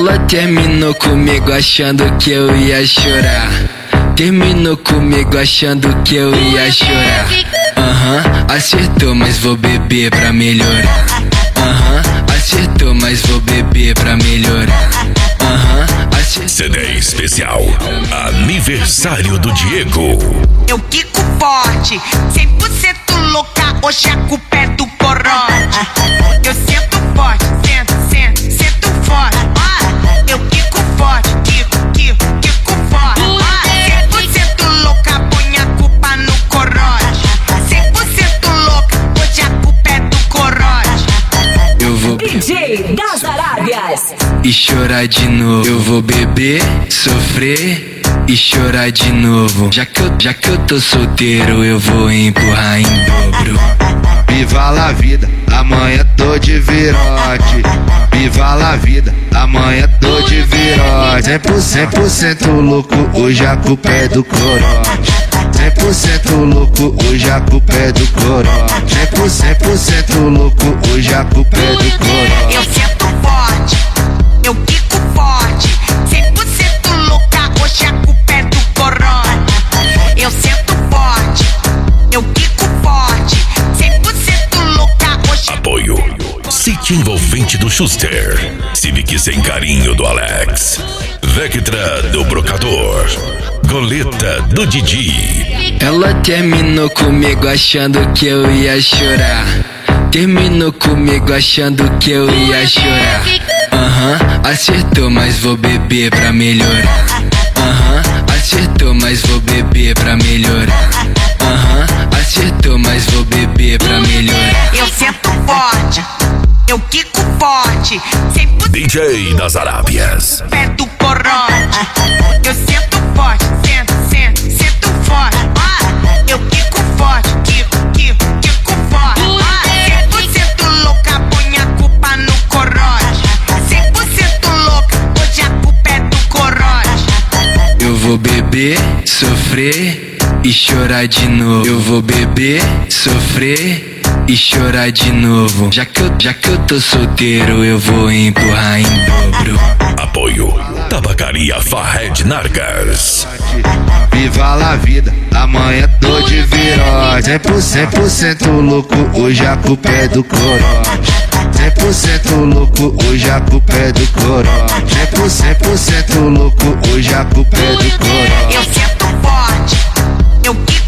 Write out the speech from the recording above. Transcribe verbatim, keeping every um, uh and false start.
Ela terminou comigo achando que eu ia chorar. Terminou comigo achando que eu ia chorar. Aham, uhum, acertou, mas vou beber pra melhorar. Aham, uhum, acertou, mas vou beber pra melhorar. Aham, uhum, acertou. C D especial aniversário do Diego. Eu quico forte, cem por cento louca, hoje a culpa é do corote. Eu sinto forte, sento, sento, sento forte. Eu quico forte, quico, quico, quico forte. cem por cento louca, põe a culpa no corote. cem por cento louca, hoje a culpa é do corote. Eu vou D J das Arábias e chorar de novo. Eu vou beber, sofrer e chorar de novo. Já que eu, já que eu tô solteiro, eu vou empurrar em dobro. Viva la vida, amanhã tô de virote. Viva la vida, amanhã tô de virote. cem por cento louco, hoje a culpa é do corote. cem por cento louco, hoje a culpa é do corote. cem por cento louco, hoje a culpa é do corote. Eu sinto forte, eu quico forte. cem por cento louca, hoje a culpa é do corote. Eu sinto forte, eu quico forte. cem por cento louca, hoje. Apoio City Envolvente do Schuster, Civic Sem Carinho do Alex, Vectra do Brocador, Goleta do Didi. Ela terminou comigo achando que eu ia chorar. Terminou comigo achando que eu ia chorar. Aham, uhum, acertou, mas vou beber pra melhorar. Aham, uhum, acertou, mas vou beber pra melhorar. Aham, uhum, acertou, mas vou beber pra melhorar. Eu sinto forte, eu quico forte. cem por cento D J das Arábias. pé do corote. Eu sinto forte, sento, sento, sinto forte. Eu quico forte, quico, quico, quico forte. cem por cento louca, põe a culpa no corote. cem por cento louca, hoje a culpa é do corote. Eu vou beber, sofrer e chorar de novo. Eu vou beber, sofrer e chorar de novo. Já que eu, já que eu tô solteiro, eu vou empurrar em dobro. Apoio Tabacaria Fahed Nargas. Viva la vida, amanhã tô de virote. cem por cento louco, hoje a culpa é do corote. cem por cento louco, hoje a culpa é do corote. cem por cento louco, hoje a culpa é do corote. Eu sinto forte, eu quico